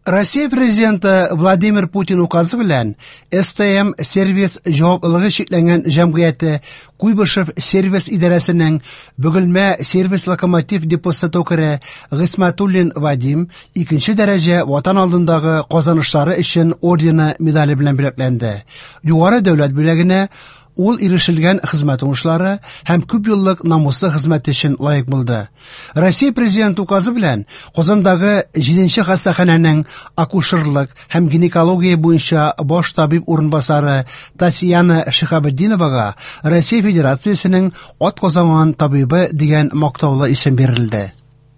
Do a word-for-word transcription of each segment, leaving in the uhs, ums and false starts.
Россия президенты Владимир Путин указы белән эс тэ эм сервис җаваплылыгы шикләнгән җәмгыяте Куйбышев сервис идарәсенең Бөгелмә сервис локомотив депосы токары Гыйсмәтуллин Вадим икенче дәрәҗә ватан алдындагы казанышлары өчен ордены медале белән бүләкләнде. Югары дәүләт бүләгенә ул ирешелгән хезмәт уңышлары һәм күп еллык намуслы хезмәт өчен лаек булды. Россия президенты указы белән Казандагы җиденче хастаханәнең акушерлык һәм гинекология буенча баш табиб урынбасары Татьяна Шихабетдиновага Россия Федерациясенең атказанган табибы дигән мактаулы исем бирелде.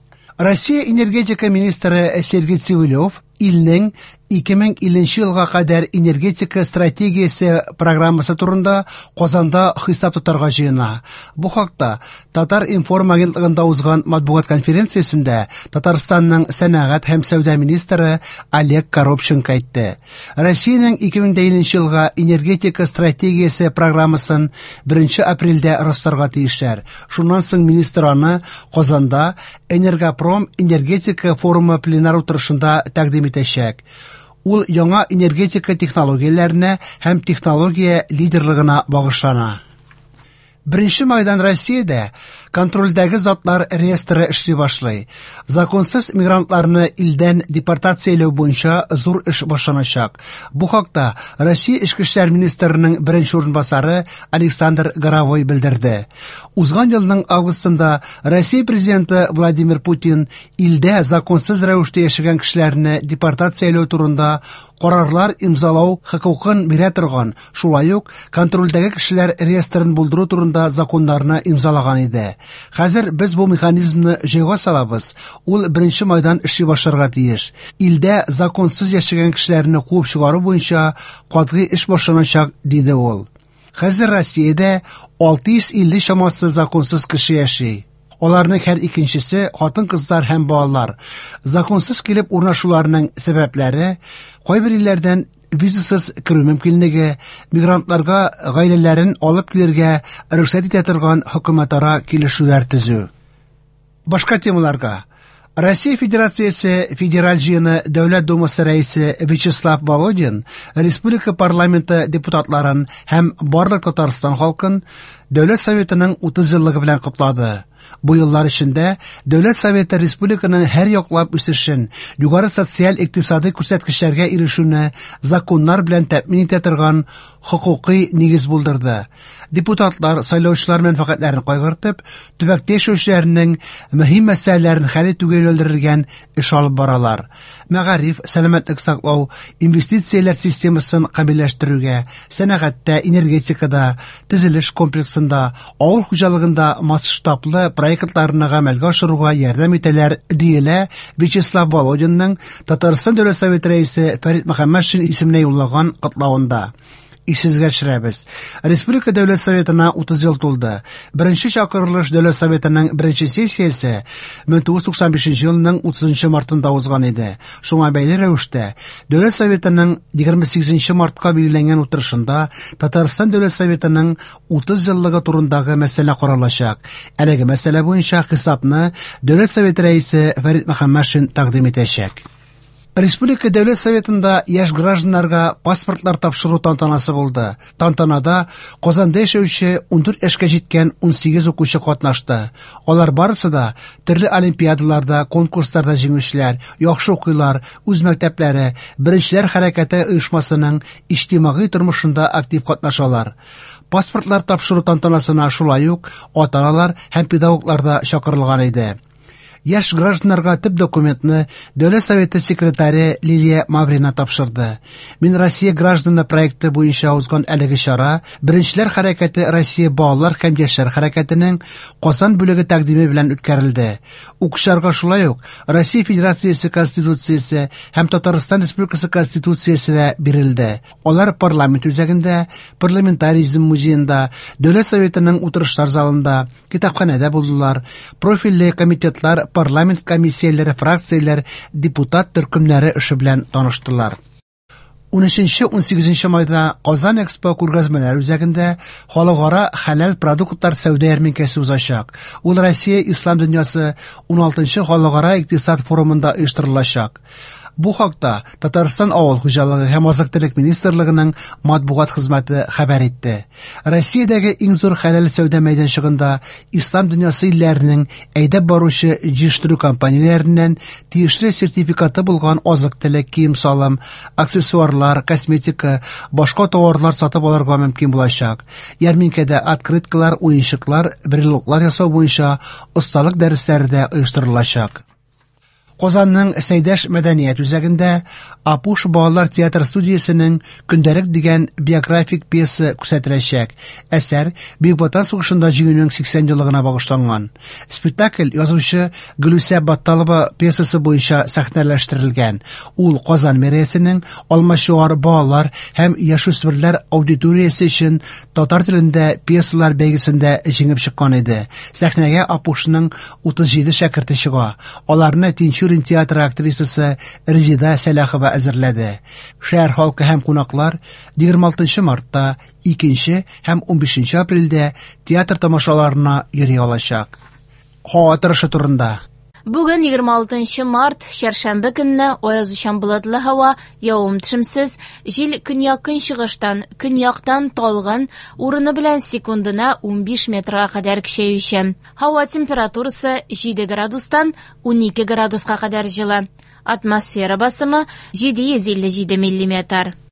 Россия энергетика министры Сергей Цивилев илнең ике мең илленче елга кадәр энергетика стратегиясе программасы турында Казанда хисап тотарга җыена. Бу хакта Татар информ агентлыгында узган матбугат конференциясендә Татарстанның сәнәгать һәм сәүдә министры Олег Коробченко әйтте. Россиянең ике мең илленче елга энергетика стратегиясе программасын беренче апрельдә расларга тиешләр. Шуннан соң министр аны Казанда Энергопром энергетика форумы пленар утырышында тәкъдим итәчәк. Ул яңа энергетика технологияләренә һәм технология лидерлыгына багышлана. Беренче майдан Россиядә контрольдәге затлар реестры эшли башлый. Законсыз мигрантларны илдән депортацияләү буенча зур эш башланачак. Бу хакта Россия Эчке эшләр министрының беренче урынбасары Александр Горовой белдерде. Узган елның августында Россия президенты Владимир Путин илдә законсыз рәвештә яшәгән кешеләрне депортацияләү турында карарлар имзалау хокукын бирә торган, шулай ук контрольдәге кешеләр реестрын булдыру турында законнарны имзалаган иде. Хәзер без бу механизмны җайга салабыз. Ул беренче майдан эшли башларга тиеш. Илдә законсыз яшәгән кешеләрне куып чыгару буенча катгый эш башланачак, диде ул. Хәзер Россиядә алты йөз илле чамасы законсыз кеше яши. Аларның һәр икенчесе хатын-кызлар һәм балалар. Законсыз килеп урнашуларның сәбәпләре кайбер илләрдән визасыз керү мөмкинлеге, мигрантларга гаиләләрен алып килергә рөхсәт итә торган хөкүмәтара килешүләр төзү. Башка темаларга. Россия Федерациясе Федераль җыены Дәүләт Думасы рәисе Вячеслав Володин республика парламенты депутатларын һәм барлык Татарстан халкын Дәүләт Советының утыз еллыгы белән котлады. Бу еллар эчендә Дәүләт Советы республиканың һәр яклап үсешен, югары социаль-икътисади күрсәткечләргә ирешүне законнар белән тәэмин итә торган хокукый нигез булдырды. Депутатлар сайлаучылар мәнфәгатьләрен кайгыртып, төбәктә яшәүчеләрнең мөһим мәсьәләләрен хәл итүгә юнәлдерелгән эш алып баралар. Мәгариф, сәламәтлек саклау, инвестицияләр системасын камилләштерүгә, сәнәгатьтә, энергетикада, төзелеш комплексында, авыл хуҗалыгында масштаблы проектларны гамәлгә ашыруга ярдәм итәләр, диелә Вячеслав Володинның Татарстан Дәүләт Советы рәисе Фәрит Мөхәммәтшин исеменә юллаган котлавында. Исезгә төшерәбез. Республика Дәүләт Советына утыз ел тулды. Беренче чакырылыш Дәүләт Советының беренче сессиясе мең тугыз йөз туксан бишенче елның утызынчы мартында узган иде. Шуңа бәйле рәвештә Дәүләт Советының егерме сигезенче мартка билгеләнгән утырышында Татарстан Дәүләт Советының утыз еллыгы турындагы мәсьәлә каралачак. Әлеге мәсьәлә буенча хисапны Дәүләт Советы рәисе Фәрит Мөхәммәтшин тәкъдим итәчәк. Республика Дәүләт Советында яшь гражданнарга паспортлар тапшыру тантанасы булды. Тантанада Казанда яшәүче ундүрт яшькә җиткән ун сигез укучы катнашты. Алар барысы да төрле олимпиадаларда, конкурсларда җиңүчеләр, яхшы укыйлар, үз мәктәпләре, беренчеләр хәрәкәте оешмасының иҗтимагый тормышында актив катнашалар. Паспортлар тапшыру тантанасына шулай ук ата-аналар һәм педагоглар да чакырылган иде. Яшь гражданнарга төп документны Дәүләт Советы секретаре Лилия Маврина тапшырды. Мин Россия гражданы проекты буенча узган әлеге чара беренчеләр хәрәкәте Россия балалар һәм яшьләр хәрәкәтенең Казан бүлеге тәкъдиме белән үткәрелде. Укучыларга шулай ук Россия Федерациясе Конституциясе һәм Татарстан Республикасы Конституциясе дә бирелде. Алар парламент үзәгендә, парламентаризм музеенда, Дәүләт Советының утырышлар залында, китапханәдә булдылар. Профильле комитетлар, парламент комиссияләре, фракцияләр, депутат төркемнәре эше белән таныштылар. унөченче-ун сигезенче майда Казан Экспо күргәзмәләр үзәгендә халыкара хәләл продуктлар сәүдә ярминкәсе узачак. Ул Россия ислам дөньясы уналтынчы халыкара икътисад форумында оештырылачак. Бу хакта Татарстан авыл хуҗалыгы һәм азык-төлек министрлыгының матбугат хезмәте хәбәр итте. Россиядәге иң зур хәләл сәүдә мәйданчыгында ислам дөньясы илләренең әйдәп баручы җиштыру компанияләреннән тиешле сертификаты булган азык-төлек, кием-салым, аксессуарлар, косметика, башка товарлар сатып алырга мөмкин булачак. Ярминкәдә открыткалар, уенчыклар, брелоклар ясау буенча осталык дәресләре дә оештырылачак. Казанның Сәйдәш мәдәният үзәгендә Апуш балалар театр студиясенең көндәлек дигән биографик пьеса күрсәтеләчәк. Әсәр Бөек Ватан сугышында җиңүнең сиксән еллыгына багышланган. Спектакль язучы Гөлүсә Батталова пьесасы буенча сәхнәләштерелгән. Ул Казан мэриясенең Алмачуар балалар һәм яшүсмерләр аудиториясе өчен татар телендә пьесалар бәйгесендә җиңеп чыккан иде. Сәхнәгә Апушның утыз җиде шәкерте чыга. Аларны Тинчурин театры актрисасы Резида Сәләхова әзерләде. Шәһәр халкы һәм кунаклар егерме алтынчы мартта, икенче һәм унбишенче апрельдә театр тамашаларына йөри алачак. Һава торышы турында. Бүген егерме алтынчы март, чәршәмбе көнне аязучан болытлы һава, явым-төшемсез, җил көньяк-көнчыгыштан, көньяктан талган, урыны белән секундына унбиш метрга кадәр көчәюче. Һава температурасы җиде градустан унике градуска кадәр җылы. Атмосфера басымы җиде йөз илле җиде миллиметр.